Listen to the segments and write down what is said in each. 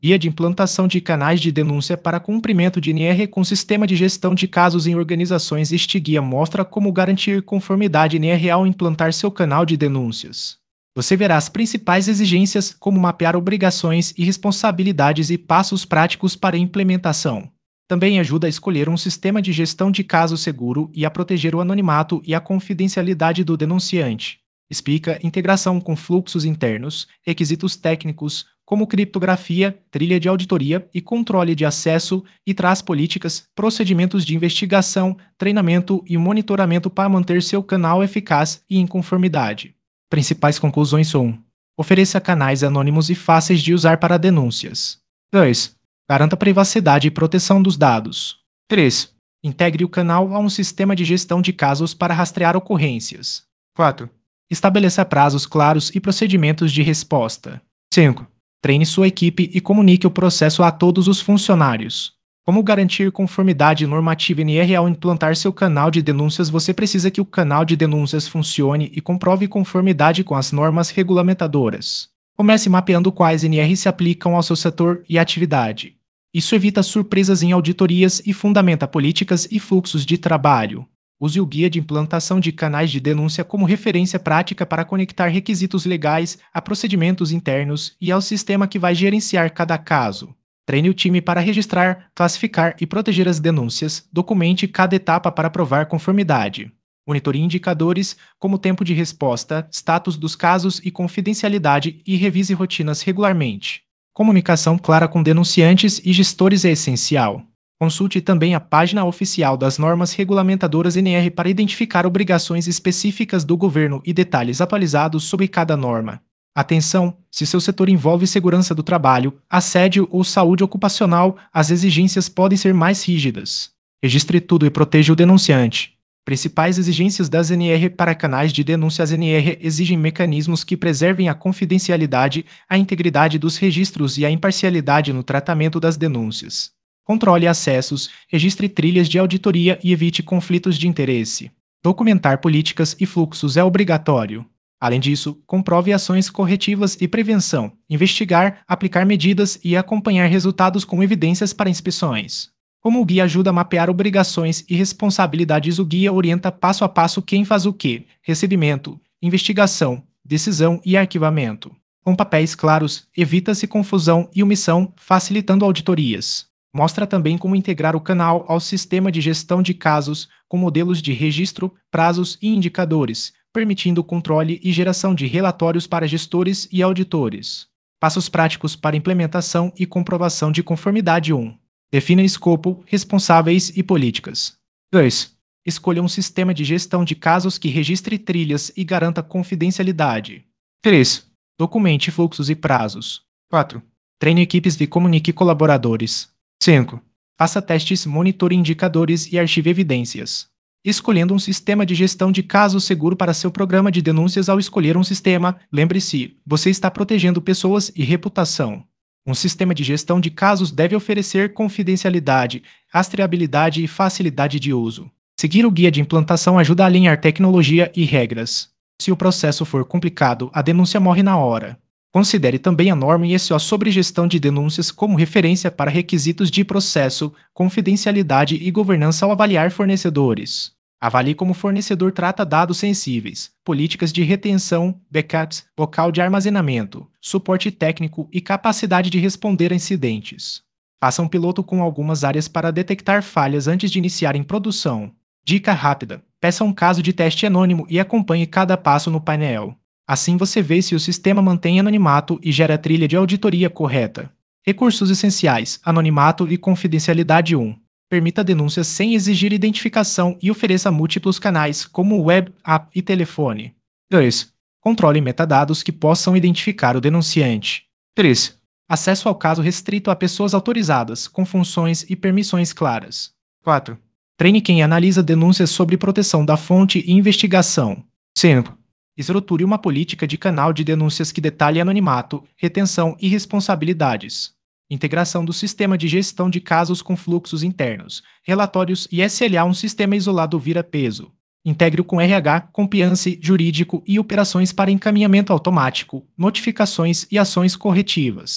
Guia de implantação de canais de denúncia para cumprimento de NR com sistema de gestão de casos em organizações. Este guia mostra como garantir conformidade NR ao implantar seu canal de denúncias. Você verá as principais exigências, como mapear obrigações e responsabilidades e passos práticos para a implementação. Também ajuda a escolher um sistema de gestão de casos seguro e a proteger o anonimato e a confidencialidade do denunciante. Explica integração com fluxos internos, requisitos técnicos, como criptografia, trilha de auditoria e controle de acesso, e traz políticas, procedimentos de investigação, treinamento e monitoramento para manter seu canal eficaz e em conformidade. Principais conclusões são: ofereça canais anônimos e fáceis de usar para denúncias. 2. Garanta privacidade e proteção dos dados. 3. Integre o canal a um sistema de gestão de casos para rastrear ocorrências. 4. Estabeleça prazos claros e procedimentos de resposta. 5. Treine sua equipe e comunique o processo a todos os funcionários. Como garantir conformidade normativa NR ao implantar seu canal de denúncias? Você precisa que o canal de denúncias funcione e comprove conformidade com as normas regulamentadoras. Comece mapeando quais NR se aplicam ao seu setor e atividade. Isso evita surpresas em auditorias e fundamenta políticas e fluxos de trabalho. Use o guia de implantação de canais de denúncia como referência prática para conectar requisitos legais a procedimentos internos e ao sistema que vai gerenciar cada caso. Treine o time para registrar, classificar e proteger as denúncias. Documente cada etapa para provar conformidade. Monitorie indicadores como tempo de resposta, status dos casos e confidencialidade, e revise rotinas regularmente. Comunicação clara com denunciantes e gestores é essencial. Consulte também a página oficial das normas regulamentadoras NR para identificar obrigações específicas do governo e detalhes atualizados sobre cada norma. Atenção! Se seu setor envolve segurança do trabalho, assédio ou saúde ocupacional, as exigências podem ser mais rígidas. Registre tudo e proteja o denunciante. Principais exigências das NR para canais de denúncia. As NR exigem mecanismos que preservem a confidencialidade, a integridade dos registros e a imparcialidade no tratamento das denúncias. Controle acessos, registre trilhas de auditoria e evite conflitos de interesse. Documentar políticas e fluxos é obrigatório. Além disso, comprove ações corretivas e prevenção, investigar, aplicar medidas e acompanhar resultados com evidências para inspeções. Como o guia ajuda a mapear obrigações e responsabilidades, o guia orienta passo a passo quem faz o quê: recebimento, investigação, decisão e arquivamento. Com papéis claros, evita-se confusão e omissão, facilitando auditorias. Mostra também como integrar o canal ao sistema de gestão de casos, com modelos de registro, prazos e indicadores, permitindo controle e geração de relatórios para gestores e auditores. Passos práticos para implementação e comprovação de conformidade. 1. Defina escopo, responsáveis e políticas. 2. Escolha um sistema de gestão de casos que registre trilhas e garanta confidencialidade. 3. Documente fluxos e prazos. 4. Treine equipes e comunique colaboradores. 5. Faça testes, monitore indicadores e arquive evidências. Escolhendo um sistema de gestão de casos seguro para seu programa de denúncias. Ao escolher um sistema, lembre-se, você está protegendo pessoas e reputação. Um sistema de gestão de casos deve oferecer confidencialidade, rastreabilidade e facilidade de uso. Seguir o guia de implantação ajuda a alinhar tecnologia e regras. Se o processo for complicado, a denúncia morre na hora. Considere também a norma ISO sobre gestão de denúncias como referência para requisitos de processo, confidencialidade e governança ao avaliar fornecedores. Avalie como o fornecedor trata dados sensíveis, políticas de retenção, backups, local de armazenamento, suporte técnico e capacidade de responder a incidentes. Faça um piloto com algumas áreas para detectar falhas antes de iniciar em produção. Dica rápida: peça um caso de teste anônimo e acompanhe cada passo no painel. Assim você vê se o sistema mantém anonimato e gera a trilha de auditoria correta. Recursos essenciais: anonimato e confidencialidade. 1. Permita denúncias sem exigir identificação e ofereça múltiplos canais, como web, app e telefone. 2. Controle metadados que possam identificar o denunciante. 3. Acesso ao caso restrito a pessoas autorizadas, com funções e permissões claras. 4. Treine quem analisa denúncias sobre proteção da fonte e investigação. 5. Estruture uma política de canal de denúncias que detalhe anonimato, retenção e responsabilidades. Integração do sistema de gestão de casos com fluxos internos, relatórios e SLA. Um sistema isolado vira peso. Integre-o com RH, compliance, jurídico e operações para encaminhamento automático, notificações e ações corretivas.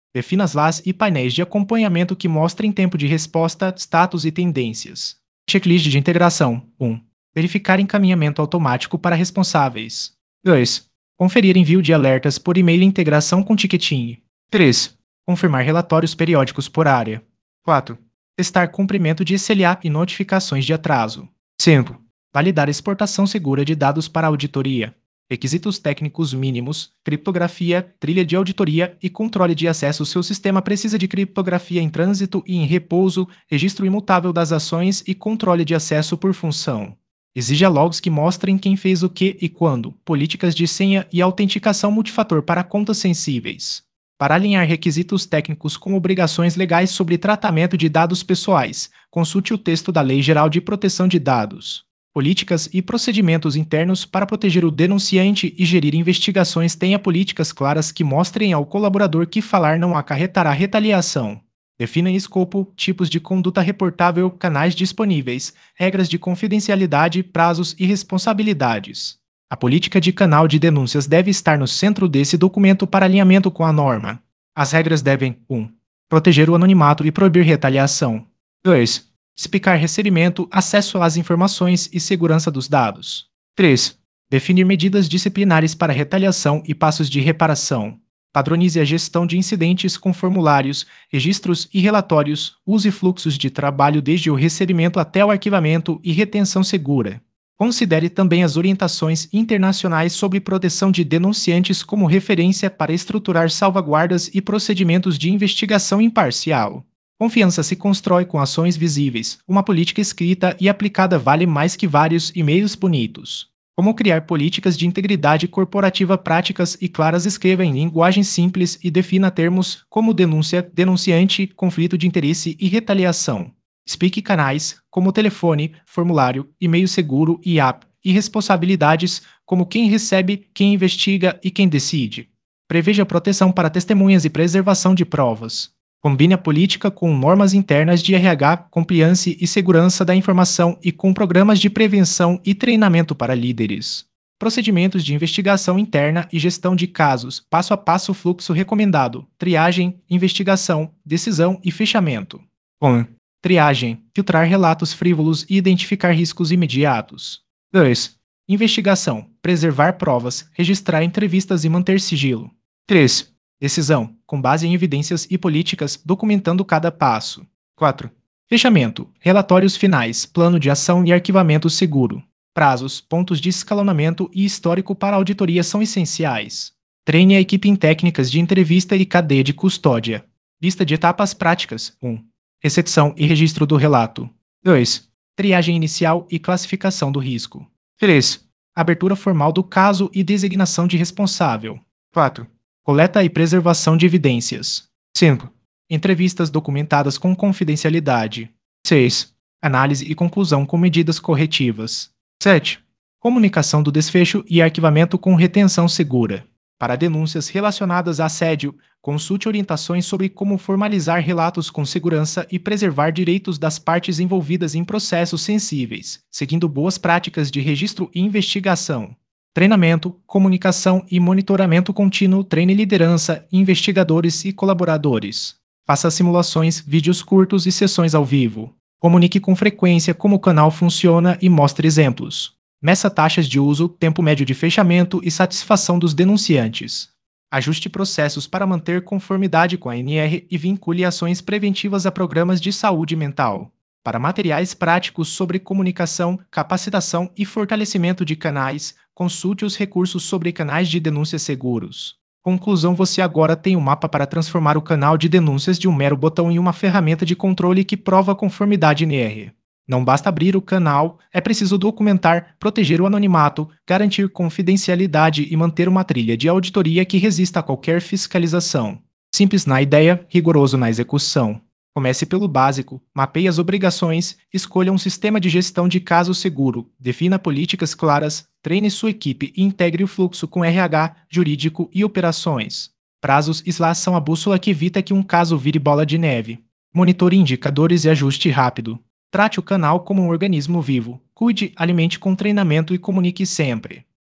Defina as LAs e painéis de acompanhamento que mostrem tempo de resposta, status e tendências. Checklist de integração. 1. Verificar encaminhamento automático para responsáveis. 2. Conferir envio de alertas por e-mail e integração com ticketing. 3. Confirmar relatórios periódicos por área. 4. Testar cumprimento de SLA e notificações de atraso. 5. Validar exportação segura de dados para auditoria. Requisitos técnicos mínimos, criptografia, trilha de auditoria e controle de acesso. Seu sistema precisa de criptografia em trânsito e em repouso, registro imutável das ações e controle de acesso por função. Exija logs que mostrem quem fez o que e quando, políticas de senha e autenticação multifator para contas sensíveis. Para alinhar requisitos técnicos com obrigações legais sobre tratamento de dados pessoais, consulte o texto da Lei Geral de Proteção de Dados. Políticas e procedimentos internos para proteger o denunciante e gerir investigações. Tenha políticas claras que mostrem ao colaborador que falar não acarretará retaliação. Defina escopo, tipos de conduta reportável, canais disponíveis, regras de confidencialidade, prazos e responsabilidades. A política de canal de denúncias deve estar no centro desse documento para alinhamento com a norma. As regras devem 1. Proteger o anonimato e proibir retaliação. 2. Explicar recebimento, acesso às informações e segurança dos dados. 3. Definir medidas disciplinares para retaliação e passos de reparação. Padronize a gestão de incidentes com formulários, registros e relatórios. Use fluxos de trabalho desde o recebimento até o arquivamento e retenção segura. Considere também as orientações internacionais sobre proteção de denunciantes como referência para estruturar salvaguardas e procedimentos de investigação imparcial. Confiança se constrói com ações visíveis. Uma política escrita e aplicada vale mais que vários e-mails bonitos. Como criar políticas de integridade corporativa práticas e claras? Escreva em linguagem simples e defina termos como denúncia, denunciante, conflito de interesse e retaliação. Explique canais, como telefone, formulário, e-mail seguro e app, e responsabilidades, como quem recebe, quem investiga e quem decide. Preveja proteção para testemunhas e preservação de provas. Combine a política com normas internas de RH, compliance e segurança da informação e com programas de prevenção e treinamento para líderes. Procedimentos de investigação interna e gestão de casos, passo a passo fluxo recomendado, triagem, investigação, decisão e fechamento. 1. Triagem, filtrar relatos frívolos e identificar riscos imediatos. 2. Investigação, preservar provas, registrar entrevistas e manter sigilo. 3. Decisão, com base em evidências e políticas, documentando cada passo. 4. Fechamento, relatórios finais, plano de ação e arquivamento seguro. Prazos, pontos de escalonamento e histórico para auditoria são essenciais. Treine a equipe em técnicas de entrevista e cadeia de custódia. Lista de etapas práticas. 1. Recepção e registro do relato. 2. Triagem inicial e classificação do risco. 3. Abertura formal do caso e designação de responsável. 4. Coleta e preservação de evidências. 5. Entrevistas documentadas com confidencialidade. 6. Análise e conclusão com medidas corretivas. 7. Comunicação do desfecho e arquivamento com retenção segura. Para denúncias relacionadas a assédio, consulte orientações sobre como formalizar relatos com segurança e preservar direitos das partes envolvidas em processos sensíveis, seguindo boas práticas de registro e investigação. Treinamento, comunicação e monitoramento contínuo. Treine liderança, investigadores e colaboradores. Faça simulações, vídeos curtos e sessões ao vivo. Comunique com frequência como o canal funciona e mostre exemplos. Meça taxas de uso, tempo médio de fechamento e satisfação dos denunciantes. Ajuste processos para manter conformidade com a ANR e vincule ações preventivas a programas de saúde mental. Para materiais práticos sobre comunicação, capacitação e fortalecimento de canais, consulte os recursos sobre canais de denúncia seguros. Conclusão: você agora tem um mapa para transformar o canal de denúncias de um mero botão em uma ferramenta de controle que prova a conformidade NR. Não basta abrir o canal, é preciso documentar, proteger o anonimato, garantir confidencialidade e manter uma trilha de auditoria que resista a qualquer fiscalização. Simples na ideia, rigoroso na execução. Comece pelo básico, mapeie as obrigações, escolha um sistema de gestão de caso seguro, defina políticas claras, treine sua equipe e integre o fluxo com RH, jurídico e operações. Prazos e SLAs são a bússola que evita que um caso vire bola de neve. Monitore indicadores e ajuste rápido. Trate o canal como um organismo vivo. Cuide, alimente com treinamento e comunique sempre.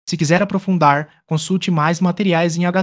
Se quiser aprofundar, consulte mais materiais em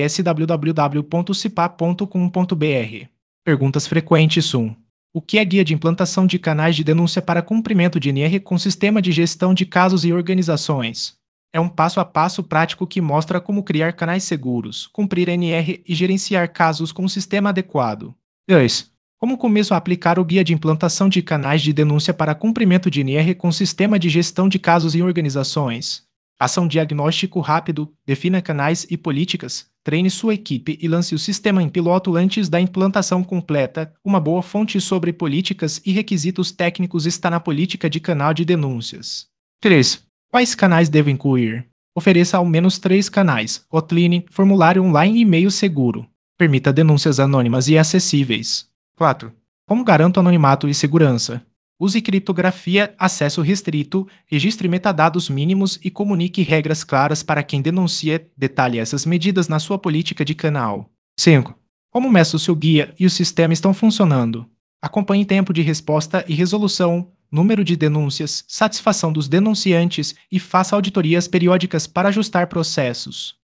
https://www.cipa.com.br. Perguntas frequentes 1. O que é guia de implantação de canais de denúncia para cumprimento de NR com sistema de gestão de casos e organizações? É um passo a passo prático que mostra como criar canais seguros, cumprir NR e gerenciar casos com um sistema adequado. 2. Como começo a aplicar o guia de implantação de canais de denúncia para cumprimento de NR com sistema de gestão de casos e organizações? Faça um diagnóstico rápido, defina canais e políticas, treine sua equipe e lance o sistema em piloto antes da implantação completa. Uma boa fonte sobre políticas e requisitos técnicos está na política de canal de denúncias. 3. Quais canais devo incluir? Ofereça ao menos 3 canais: hotline, formulário online e e-mail seguro. Permita denúncias anônimas e acessíveis. 4. Como garanto anonimato e segurança? Use criptografia, acesso restrito, registre metadados mínimos e comunique regras claras para quem denuncia. Detalhe essas medidas na sua política de canal. 5. Como meça o seu guia e o sistema estão funcionando? Acompanhe tempo de resposta e resolução, número de denúncias, satisfação dos denunciantes e faça auditorias periódicas para ajustar processos.